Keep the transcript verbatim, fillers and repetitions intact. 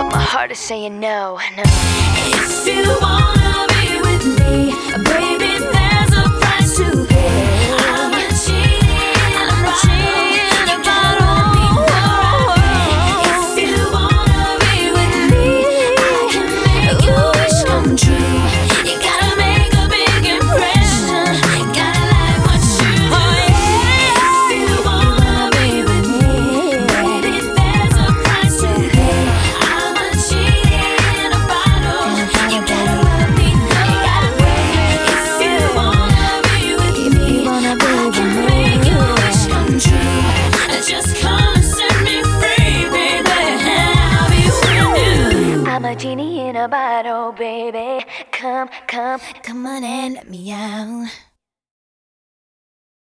My heart is saying no, no. If you wanna be with me, baby, there's a price to pay. I'm a genie in a bottle. You gotta be right. If you wanna be with me, I can make your wish come true. You gotta make a big impression. Gotta like what you do. If you wanna be with me, baby, there's a price to pay. I'm a genie in a bottle. You gotta let me know. If you wanna be with me, I can make your wish come true. Just come and set me free, baby. I'll be with you. I'm a genie in a bottle, baby. Come, come, Come on and let me out.